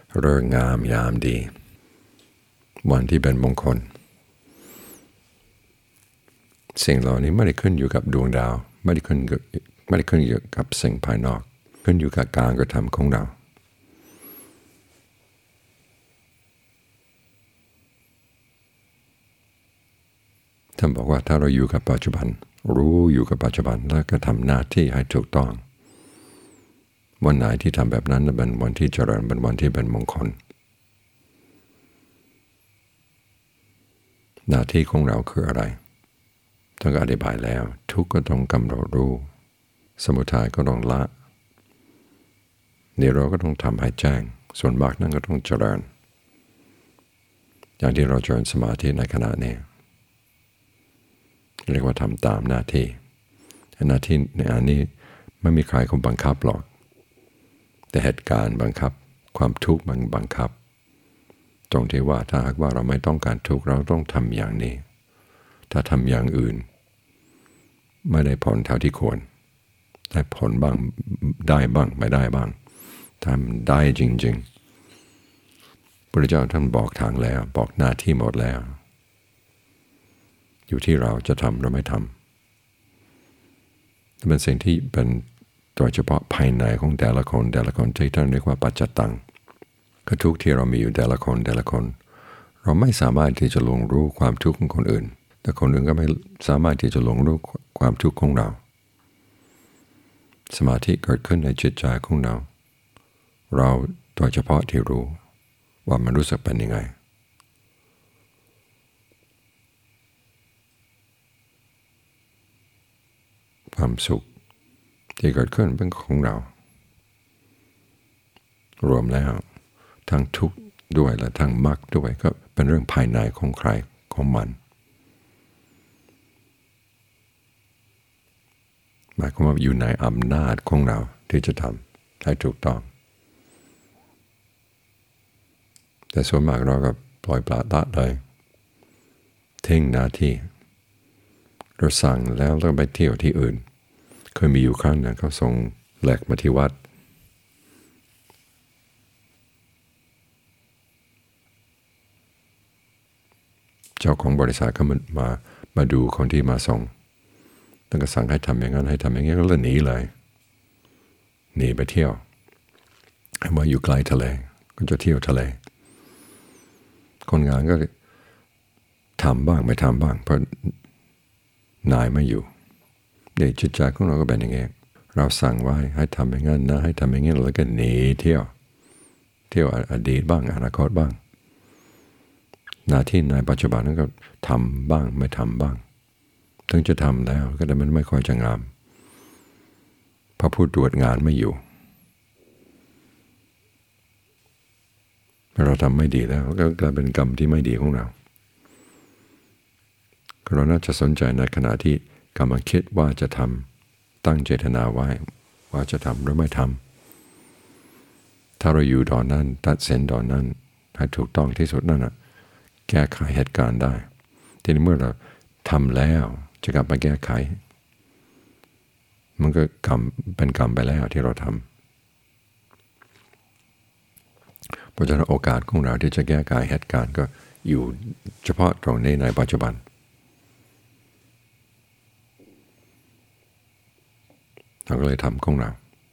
ฤกษ์งามยามดีวันที่เป็นมงคลสิ่งเหล่านี้ไม่ได้ขึ้นอยู่กับดวงดาวไม่ได้ขึ้นอยู่กับสิ่งภายนอกขึ้นอยู่กับการกระทำของเราท่านบอกว่าถ้าเราอยู่กับปัจจุบันรู้อยู่กับปัจจุบันแล้วก็ทำหน้าที่ให้ถูกต้องวันไหนที่ทำแบบนั้นเป็นวันที่เจริญเป็นวันที่เป็นมงคลหน้าที่ของเราคืออะไรท่านก็อธิบายแล้วทุกข์ก็ต้องกำหนดรู้สมุทัยก็ต้องละนิโรธก็ต้องทำให้แจ้งส่วนมรรคนั้นก็ต้องเจริญอย่างที่เราเจริญสมาธิในขณะนี้เรียกว่าทำตามหน้าที่หน้าที่ในอันนี้ไม่มีใครเขาบังคับหรอกแต่เหตุการณ์บังคับความทุกข์มันบังคับตรงที่ว่าถ้าหากว่าเราไม่ต้องการทุกข์เราต้องทำอย่างนี้ถ้าทำอย่างอื่นไม่ได้ผลเท่าที่ควรได้ผลบ้างได้บ้างไม่ได้บ้างทำได้จริงๆพระเจ้าท่านบอกทางแล้วบอกหน้าที่หมดแล้วอยู่ที่เราจะทำหรือไม่ทำเป็นสิ่งที่เป็นโดยเฉพาะภายในของแต่ละคนที่ท่านเรียกว่าปัจจตังก็ทุกที่เรามีอยู่แต่ละคนเราไม่สามารถที่จะลงรู้ความทุกข์ของคนอื่นแต่คนอื่นก็ไม่สามารถที่จะลงรู้ความทุกข์ของเราสมาธิเกิดขึ้นในจิตใจของเราโดยเฉพาะที่รู้ว่ามันรู้สึกเป็นยังไงความสุขที่เกิดขึ้นเป็นของเรารวมแล้วทั้งทุกข์ด้วยและทั้งมรรคด้วยก็เป็นเรื่องภายในของใครของมันหมายความว่าอยู่ในอำนาจของเราที่จะทำให้ถูกต้องแต่ส่วนมากเราก็ปล่อยปละละเลยทิ้งหน้าที่เราสั่งแล้วเราไปเที่ยวที่อื่นเคยมีอยู่ครั้งนึงเขาส่งแหลกมาที่วัดเจ้าของบริษัทก็มาดูคนที่มาส่งแล้วก็สั่งให้ทำอย่างนั้นให้ทำอย่างนี้ก็เลยหนีเลยหนีไปเที่ยวว่าอยู่ไกลทะเลก็จะเที่ยวทะเลคนงานก็ทำบ้างไม่ทำบ้างเพราะนายไม่อยู่เด็กจิตใจของเราก็เป็นอย่างนี้เราสั่งไว้ให้ทำอย่างนั้นนะให้ทำอย่างนี้แล้วก็หนีเที่ยวอดีตบ้างอนาคตบ้างหน้าที่ในปัจจุบันนั้นก็ทำบ้างไม่ทำบ้างถึงจะทำแล้วก็แต่มันไม่ค่อยจะงามเพราะผู้ตรวจงานไม่อยู่เราทำไม่ดีแล้วก็กลายเป็นกรรมที่ไม่ดีของเราเราน่าจะสนใจในขณะที่กำลังคิดว่าจะทำตั้งเจตนาไว้ว่าจะทำหรือไม่ทำถ้าเราอยู่ตอนนั้นตัดสินตอนนั้นให้ถูกต้องที่สุดนั่นนะแก้ไขเหตุการณ์ได้ทีนี้เมื่อเราทำแล้วจะกลับมาแก้ไขมันก็เป็นกรรมไปแล้วที่เราทำเพราะฉะนั้นโอกาสของเราที่จะแก้ไขเหตุการณ์ก็อยู่เฉพาะตรงนี้ในปัจจุบันเราก็เลยทำของเรา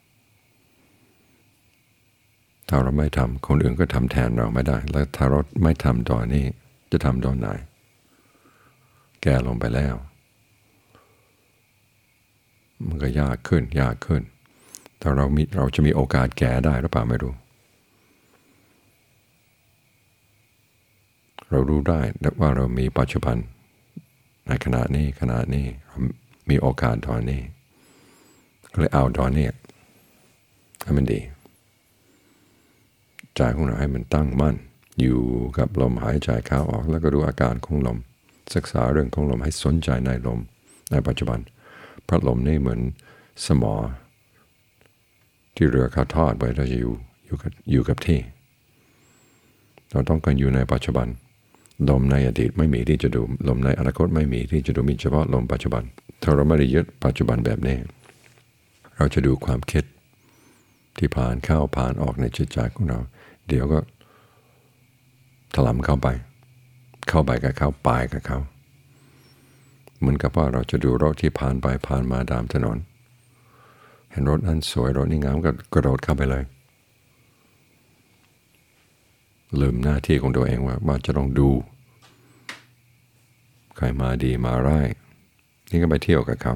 ถ้าเราไม่ทำคนอื่นก็ทำแทนเราไม่ได้แล้วถ้าเราไม่ทำตอนนี้จะทำตอนไหนแก้ลงไปแล้วมันก็ยากขึ้นแต่เราจะมีโอกาสแก้ได้หรือเปล่าไม่รู้เรารู้ได้ว่าเรามีปัจจุบันในขณะนี้มีโอกาสตอนนี้ก็เลยเอาตอนนี้ให้มันดีใจของเราให้มันตั้งมั่นอยู่กับลมหายใจเข้าออกแล้วก็ดูอาการของลมศึกษาเรื่องของลมให้สนใจในลมในปัจจุบันเพราะลมนี่เหมือนสมอที่เรือเขาทอดไว้เราจะอยู่กับที่เราต้องการอยู่ในปัจจุบันลมในอดีตไม่มีที่จะดูลมในอนาคตไม่มีที่จะดูมีเฉพาะลมปัจจุบันถ้าเราไม่ได้ยึดปัจจุบันแบบนี้เราจะดูความคิดที่ผ่านเข้าผ่านออกในจิตใจของเราเดี๋ยวก็ถลำเข้าไปกับเขาปายกับเขาเหมือนกับว่าเราจะดูรถที่ผ่านไปผ่านมาตามถนนเห็นรถนั้นสวยรถนี้งามก็กระโดดเข้าไปเลยลืมหน้าที่ของตัวเองว่าจะต้องดูใครมาดีมาร้ายนี่ก็ไปเที่ยวกับเขา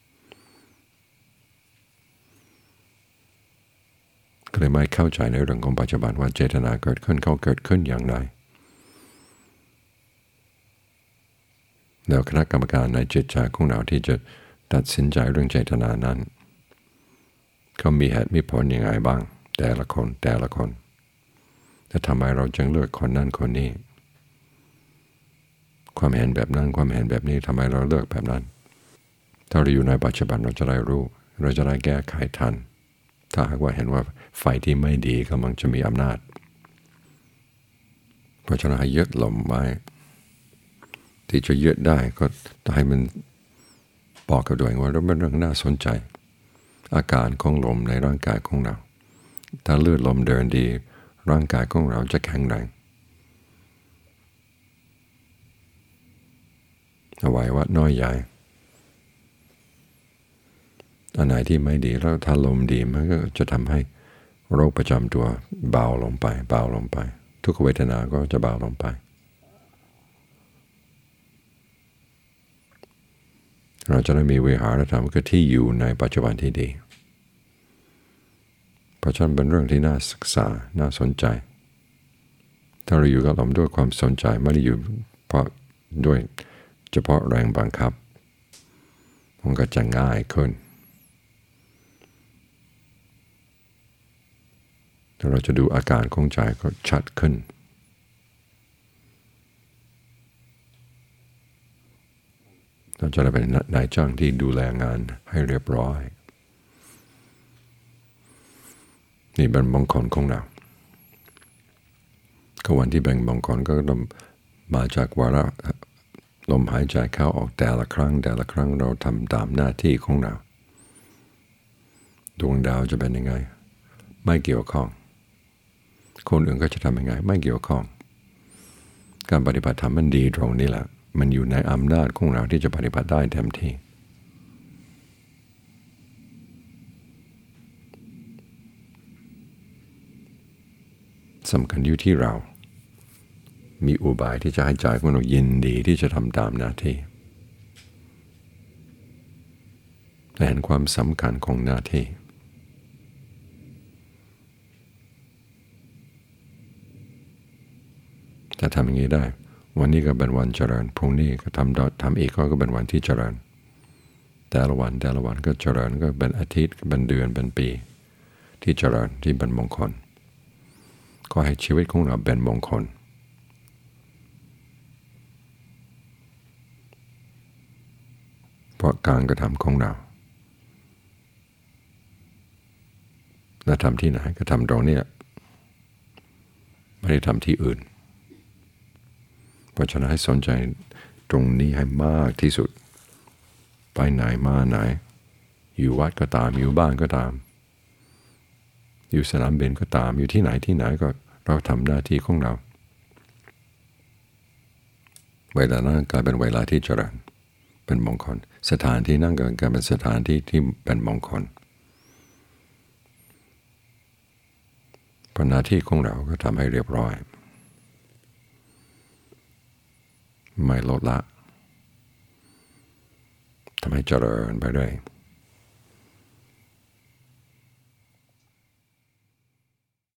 ก็เลยไม่เข้าใจในเรื่องของปัจจุบันว่าเจตนาเกิดขึ้นเขาเกิดขึ้นอย่างไรแล้วคณะกรรมการในจิตใจของเราที่จะตัดสินใจเรื่องเจตนานั้นเขามีเหตุมีผลยังไงบ้างแต่ละคนแต่ทำไมเราจึงเลือกคนนั้นคนนี้ความเห็นแบบนั้นความเห็นแบบนี้ทำไมเราเลือกแบบนั้นถ้าเราอยู่ในปัจจุบันเราจะได้รู้เราจะได้แก้ไขทันถ้าหากว่าเห็นว่าฝ่ายที่ไม่ดีกำลังจะมีอำนาจเพราะฉะนั้นให้ยึดลมไว้ที่จะยึดได้ก็ให้มันบอกกับตัวเองว่าเป็นเรื่องน่าสนใจอาการของลมในร่างกายของเราถ้าเลือดลมเดินดีร่างกายของเราจะแข็งแรงอวัยวะน้อยใหญ่อันไหนที่ไม่ดีแล้วถ้าลมดีมันก็จะทำให้โรคประจำตัวเบาลงไปทุกเวทนาก็จะเบาลงไปเราจะได้มีวิหารธรรมคือที่อยู่ในปัจจุบันที่ดีเพราะฉะนั้นเป็นเรื่องที่น่าศึกษาน่าสนใจถ้าเราอยู่กับลมด้วยความสนใจไม่ได้อยู่เพราะด้วยเฉพาะแรงบังคับมันก็จะง่ายขึ้นเราจะดูอาการของใจก็ชัดขึ้นเราจะได้เป็นนายจ้างที่ดูแลงานให้เรียบร้อยนี่เป็นมงคลของเราก็วันที่แบ่งมงคลก็ต้องมาจากวาระลมหายใจเข้าออกแต่ละครั้งเราทำตามหน้าที่ของเราดวงดาวจะเป็นยังไงไม่เกี่ยวข้องคนอื่นก็จะทำยังไงไม่เกี่ยวข้องการปฏิบัติธรรมมันดีตรงนี้แหละมันอยู่ในอำนาจของเราที่จะปฏิบัติได้เต็มที่สำคัญอยู่ที่เรามีอุบายที่จะให้ใจของเรายินดีที่จะทำตามหน้าที่และเห็นความสำคัญของหน้าที่ถ้าทำอย่างนี้ได้วันนี้ก็เป็นวันเจริญพรุ่งนี้ก็ทำอีกก็เป็นวันที่เจริญแต่ละวันก็เจริญก็เป็นอาทิตย์เป็นเดือนเป็นปีที่เจริญที่เป็นมงคลก็ให้ชีวิตของเราเป็นมงคลเพราะการกระทำของเราและทำที่ไหนก็ทำตรงนี้ไม่ได้ทำที่อื่นเพราะฉะนั้นให้สนใจตรงนี้ให้มากที่สุดไปไหนมาไหนอยู่วัดก็ตามอยู่บ้านก็ตามอยู่สนามบินก็ตามอยู่ที่ไหนก็เราทำหน้าที่ของเราเวลานั้นกลายเป็นเวลาที่เจริญเป็นมงคลสถานที่นั่งกลายเป็นสถานที่ที่เป็นมงคลเพราะหน้าที่ของเราก็ทำให้เรียบร้อยไม่ลดละทำให้เจริญไปเรื่อย